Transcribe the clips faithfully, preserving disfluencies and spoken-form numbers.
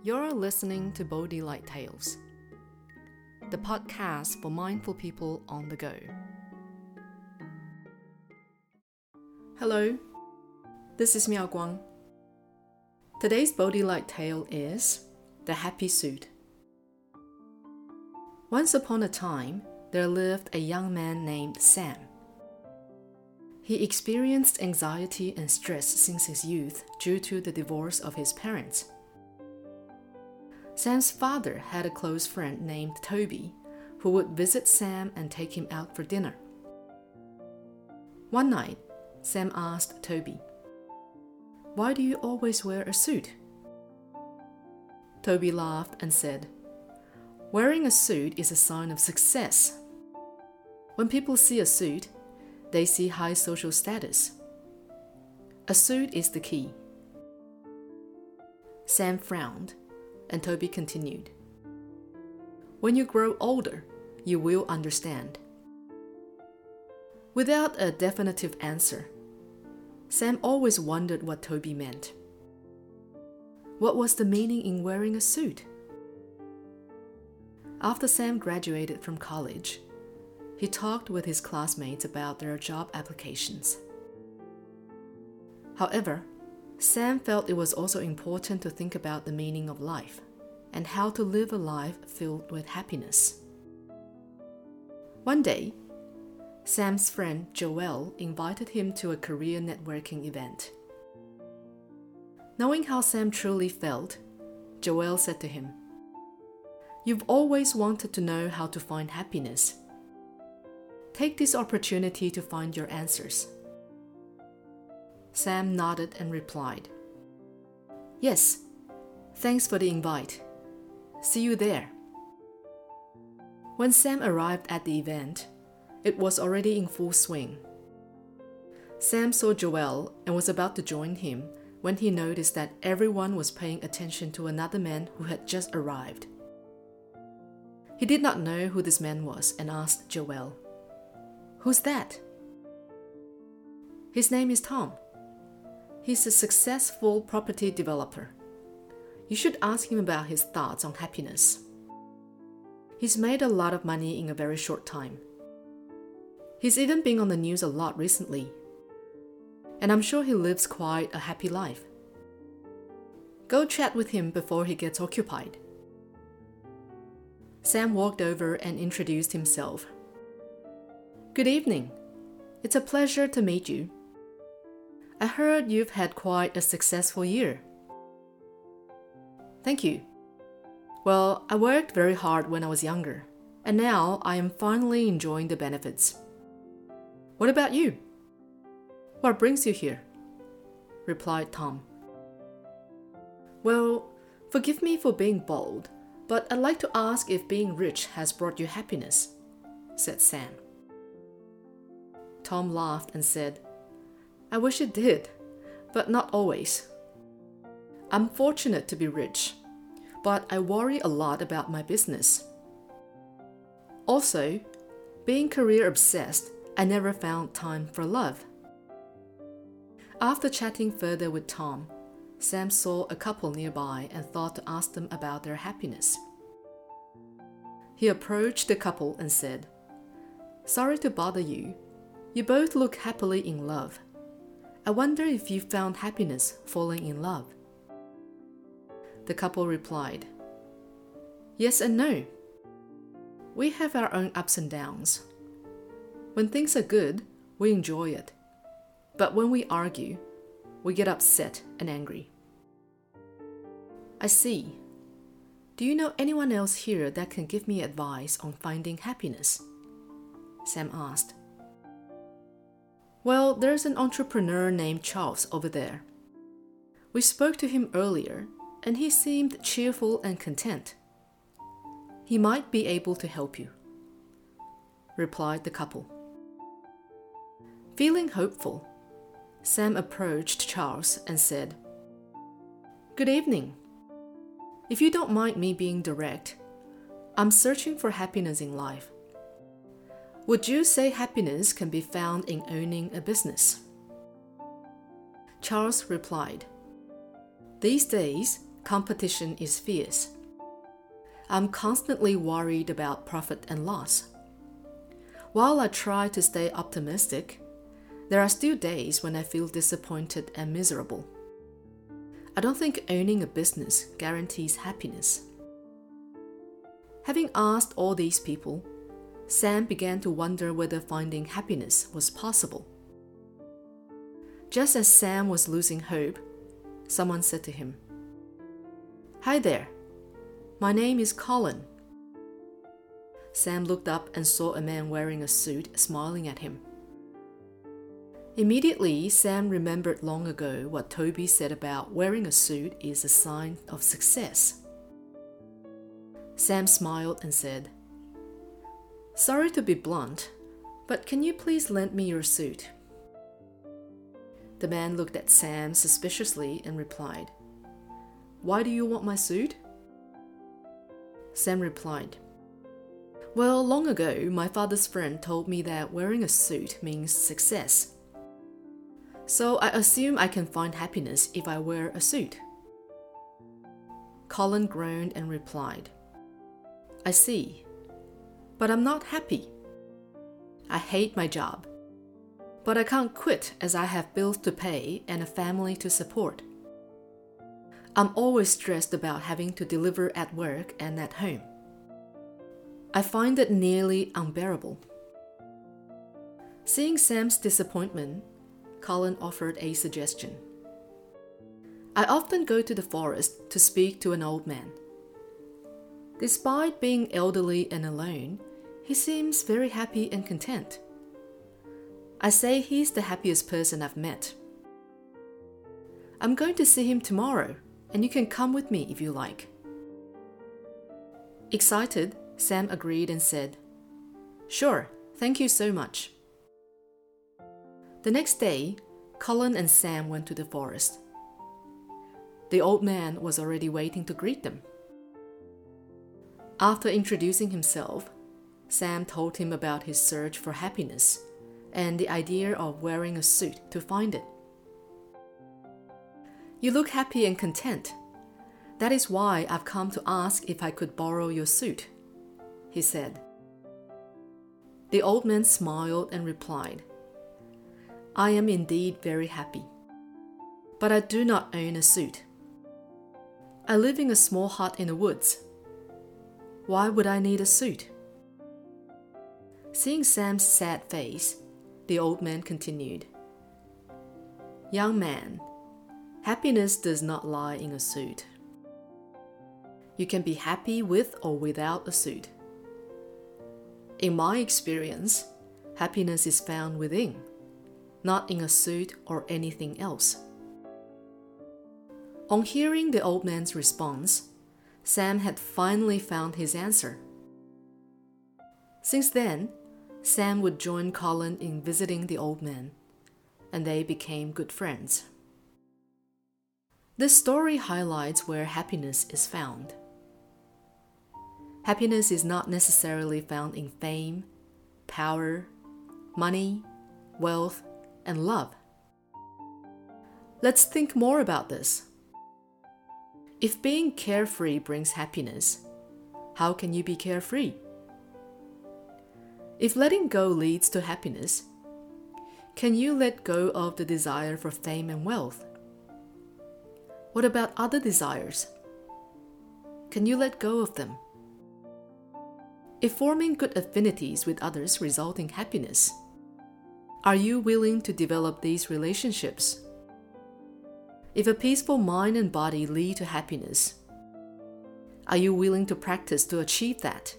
You're listening to Bodhi Light Tales, the podcast for mindful people on the go. Hello, this is Miao Guang. Today's Bodhi Light Tale is The Happy Suit. Once upon a time, there lived a young man named Sam. He experienced anxiety and stress since his youth due to the divorce of his parents. Sam's father had a close friend named Toby who would visit Sam and take him out for dinner. One night, Sam asked Toby, "Why do you always wear a suit?" Toby laughed and said, "Wearing a suit is a sign of success. When people see a suit, they see high social status. A suit is the key." Sam frowned, and Toby continued, "When you grow older, you will understand." Without a definitive answer, Sam always wondered what Toby meant. What was the meaning in wearing a suit? After Sam graduated from college, he talked with his classmates about their job applications. However, Sam felt it was also important to think about the meaning of life and how to live a life filled with happiness. One day, Sam's friend Joel invited him to a career networking event. Knowing how Sam truly felt, Joel said to him, "You've always wanted to know how to find happiness. Take this opportunity to find your answers." Sam nodded and replied, "Yes, thanks for the invite. See you there." When Sam arrived at the event, it was already in full swing. Sam saw Joel and was about to join him when he noticed that everyone was paying attention to another man who had just arrived. He did not know who this man was and asked Joel, "Who's that?" "His name is Tom. He's a successful property developer. You should ask him about his thoughts on happiness. He's made a lot of money in a very short time. He's even been on the news a lot recently. And I'm sure he lives quite a happy life. Go chat with him before he gets occupied." Sam walked over and introduced himself. "Good evening. It's a pleasure to meet you. I heard you've had quite a successful year." "Thank you. Well, I worked very hard when I was younger, and now I am finally enjoying the benefits. What about you? What brings you here?" replied Tom. "Well, forgive me for being bold, but I'd like to ask if being rich has brought you happiness," said Sam. Tom laughed and said, "I wish it did, but not always. I'm fortunate to be rich, but I worry a lot about my business. Also, being career obsessed, I never found time for love." After chatting further with Tom, Sam saw a couple nearby and thought to ask them about their happiness. He approached the couple and said, "Sorry to bother you. You both look happily in love. I wonder if you found happiness falling in love." The couple replied, "Yes and no. We have our own ups and downs. When things are good, we enjoy it. But when we argue, we get upset and angry." "I see. Do you know anyone else here that can give me advice on finding happiness?" Sam asked. "Well, there's an entrepreneur named Charles over there. We spoke to him earlier, and he seemed cheerful and content. He might be able to help you," replied the couple. Feeling hopeful, Sam approached Charles and said, "Good evening. If you don't mind me being direct, I'm searching for happiness in life. Would you say happiness can be found in owning a business?" Charles replied, "These days, Competition is fierce. I'm constantly worried about profit and loss. While I try to stay optimistic, there are still days when I feel disappointed and miserable. I don't think owning a business guarantees happiness. Having asked all these people, Sam began to wonder whether finding happiness was possible. Just as Sam was losing hope, someone said to him, "Hi there, my name is Colin." Sam looked up and saw a man wearing a suit smiling at him. Immediately, Sam remembered long ago what Toby said about wearing a suit is a sign of success. Sam smiled and said, "Sorry to be blunt, but can you please lend me your suit?" The man looked at Sam suspiciously and replied, "Why do you want my suit?" Sam replied, "Well, long ago, my father's friend told me that wearing a suit means success. So I assume I can find happiness if I wear a suit." Colin groaned and replied, "I see, but I'm not happy. I hate my job, but I can't quit as I have bills to pay and a family to support. I'm always stressed about having to deliver at work and at home. I find it nearly unbearable." Seeing Sam's disappointment, Colin offered a suggestion. "I often go to the forest to speak to an old man. Despite being elderly and alone, he seems very happy and content. I say he's the happiest person I've met. I'm going to see him tomorrow, and you can come with me if you like." Excited, Sam agreed and said, "Sure, thank you so much." The next day, Colin and Sam went to the forest. The old man was already waiting to greet them. After introducing himself, Sam told him about his search for happiness and the idea of wearing a suit to find it. "You look happy and content. That is why I've come to ask if I could borrow your suit," he said. The old man smiled and replied, "I am indeed very happy, but I do not own a suit. I live in a small hut in the woods. Why would I need a suit?" Seeing Sam's sad face, the old man continued, "Young man, happiness does not lie in a suit. You can be happy with or without a suit. In my experience, happiness is found within, not in a suit or anything else." On hearing the old man's response, Sam had finally found his answer. Since then, Sam would join Colin in visiting the old man, and they became good friends. This story highlights where happiness is found. Happiness is not necessarily found in fame, power, money, wealth, and love. Let's think more about this. If being carefree brings happiness, how can you be carefree? If letting go leads to happiness, can you let go of the desire for fame and wealth? What about other desires? Can you let go of them? If forming good affinities with others results in happiness, are you willing to develop these relationships? If a peaceful mind and body lead to happiness, are you willing to practice to achieve that?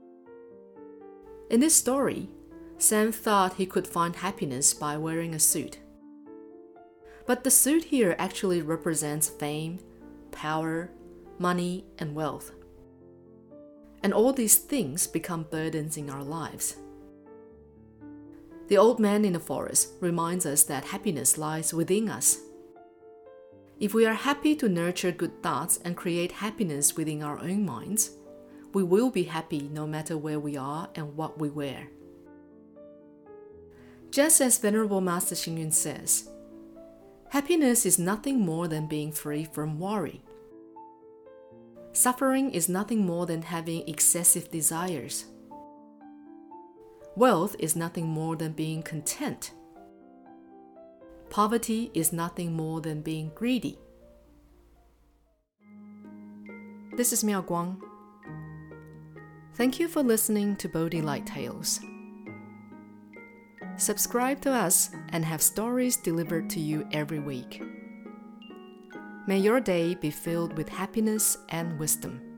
In this story, Sam thought he could find happiness by wearing a suit. But the suit here actually represents fame, power, money, and wealth. And all these things become burdens in our lives. The old man in the forest reminds us that happiness lies within us. If we are happy to nurture good thoughts and create happiness within our own minds, we will be happy no matter where we are and what we wear. Just as Venerable Master Xing Yun says, happiness is nothing more than being free from worry. Suffering is nothing more than having excessive desires. Wealth is nothing more than being content. Poverty is nothing more than being greedy. This is Miao Guang. Thank you for listening to Bodhi Light Tales. Subscribe to us and have stories delivered to you every week. May your day be filled with happiness and wisdom.